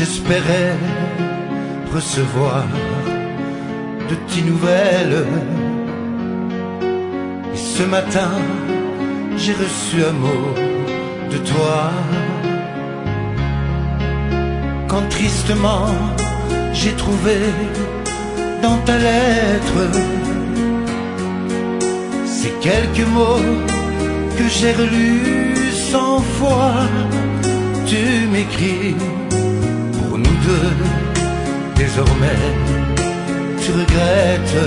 j'espérais recevoir de tes nouvelles. Et ce matin, j'ai reçu un mot de toi. Quand tristement j'ai trouvé dans ta lettre ces quelques mots que j'ai relus 100 fois. Tu m'écris pour nous deux, désormais tu regrettes,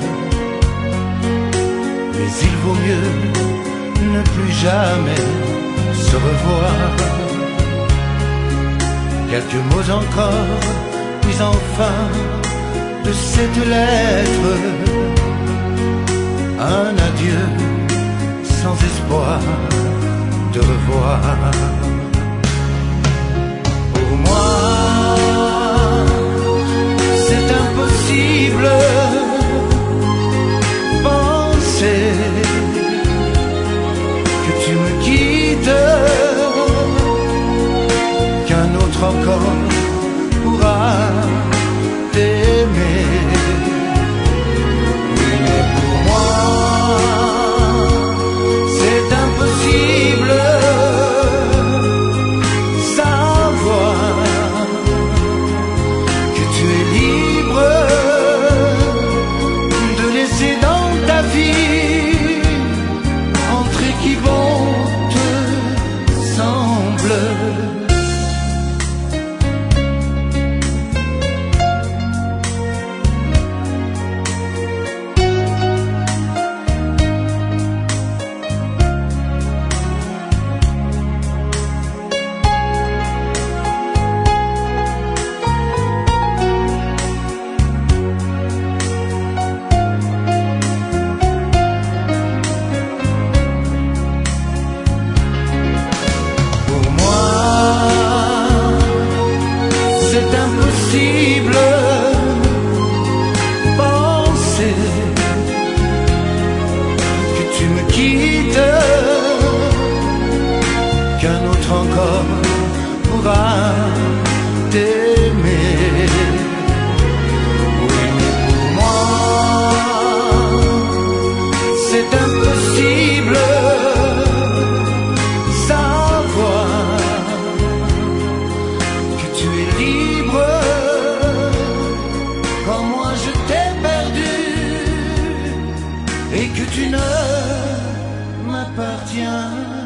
mais il vaut mieux ne plus jamais se revoir. Quelques mots encore, puis enfin de cette lettre, un adieu sans espoir de revoir. Pour moi, c'est impossible. Penser que tu me quittes, qu'un autre encore pourra t'aimer. Mais pour moi, c'est impossible. Savoir que tu es libre de laisser dans ta vie entrer qui bon te semble. Impossible penser que tu me quittes, qu'un autre encore pourra t'aimer. Oui, mais pour moi, c'est impossible. Savoir que tu es libre. Quand moi je t'ai perdu et que tu ne m'appartiens